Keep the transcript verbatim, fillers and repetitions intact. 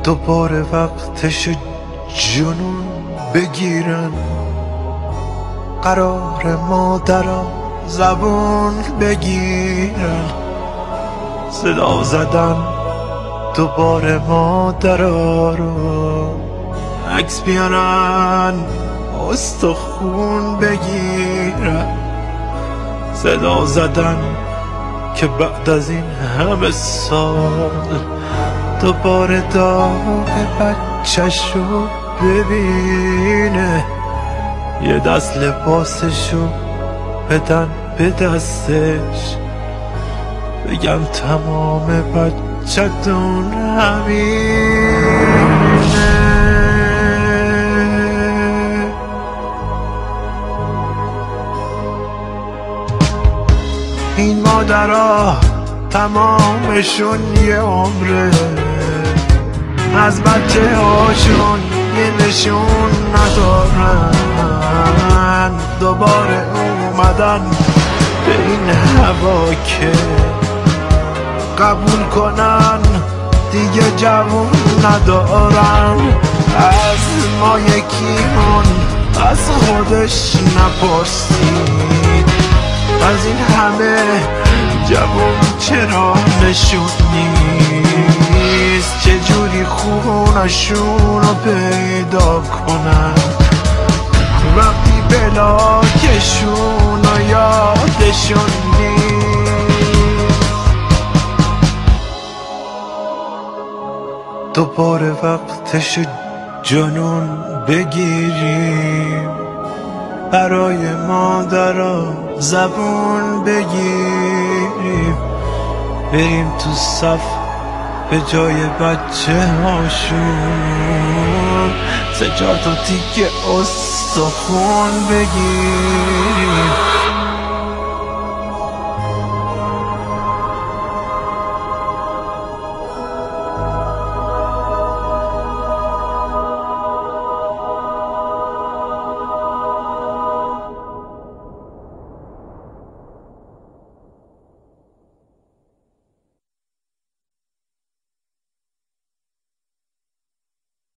دوباره وقتش جنون بگیرن، قرار مادرها زبون بگیرن، صدا زدن دوباره مادرها رو، عکس بیارن استخون بگیرن، صدا زدن که بعد از این همه سال دوباره داغ بچه‌شو ببینه، یه دست لباسشو بدن به دستش، بگم تمام بچه‌تون همینه. این مادرها تمامشون یه عمره، از بچه هاشون یه نشون ندارن، دوباره اومدن به این هوا که قبول کنن دیگه جوون ندارن. از ما یکیمون از خودش نپرسید، از این همه جوون چرا نشون نیست، چجوری خونشون رو پیدا کنن وقتی بلاکشون رو یادشون نیست. دوباره وقتش جنون بگیریم، برای مادرها زبون بگیریم، بریم تو صف به جای بچه هاشون سه چهار تا تیکه استخون بگیریم.